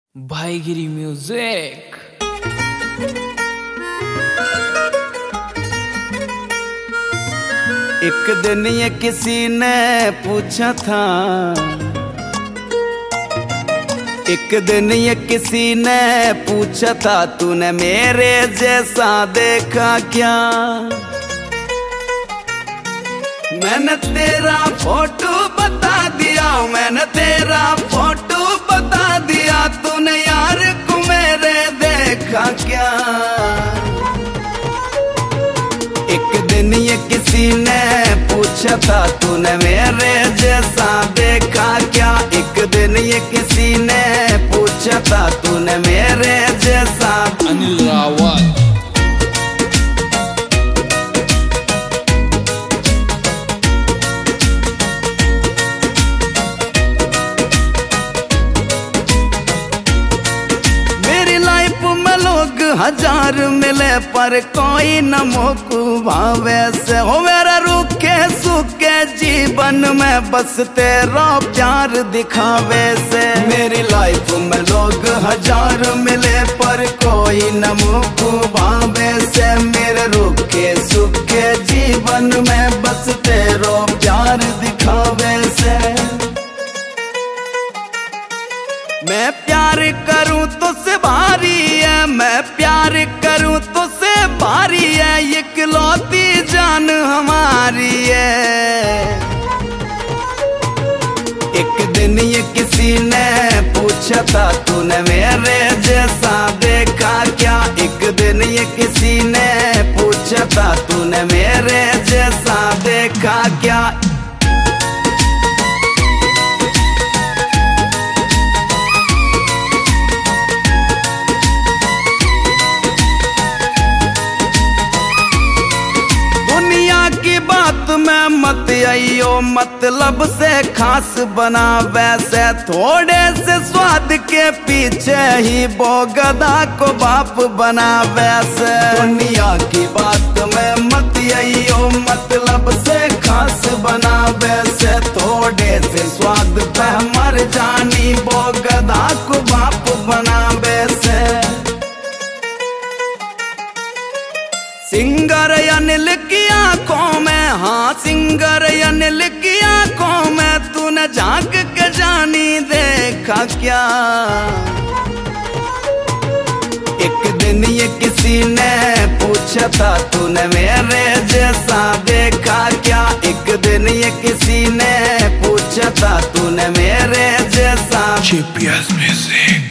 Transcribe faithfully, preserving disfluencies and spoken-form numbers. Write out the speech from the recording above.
भाईगिरी music. एक दिन ये किसी ने पूछा था, एक दिन ये किसी ने पूछा था, तूने मेरे जैसा देखा क्या। मैंने तेरा फोटो बता दिया, मैंने तेरा फोटो बता दिया, तूने यार को मेरे देखा क्या। एक दिन ये किसी ने पूछा था, तूने मेरे जैसा देखा क्या। एक दिन ये किसी ने पूछा था, तूने मेरे जैसा। अनिल रावत। मेरी लाइफ में लोग हजार मिले, पर कोई न मोकू भावे से हो। मेरा रूखे सूखे जीवन में बस तेरा प्यार दिखावे से। मेरी लाइफ में लोग हजार मिले, पर कोई न मोकू भावे से। मेरे रूखे सूखे जीवन में बस तेरा प्यार दिखावे से। मैं प्यार करूं तो से भारी है, मैं प्यार करूं तो से भारी है, इकलौती जान हमारी है। एक दिन ये किसी ने पूछा था, तूने मेरे जैसा देखा क्या। एक दिन ये किसी ने पूछा था, तूने मेरे जैसा देखा क्या। की बात में मत आइयो, मतलब से खास बना वैसे। थोड़े से स्वाद के पीछे ही वो गधा को बाप बना वैसे। दुनिया की बात में मत आइयो, मतलब से खास बना वैसे। थोड़े से स्वाद पे मर जानी, वो गधा को बाप बना वैसे। सिंगर अनिल की आंखों में, हाँ सिंगर अनिल की आंखों में, तूने झांक के जानी देखा क्या। एक दिन ये किसी ने पूछा था, तूने मेरे जैसा देखा क्या। एक दिन ये किसी ने पूछा था, तूने मेरे जैसा। GPS music.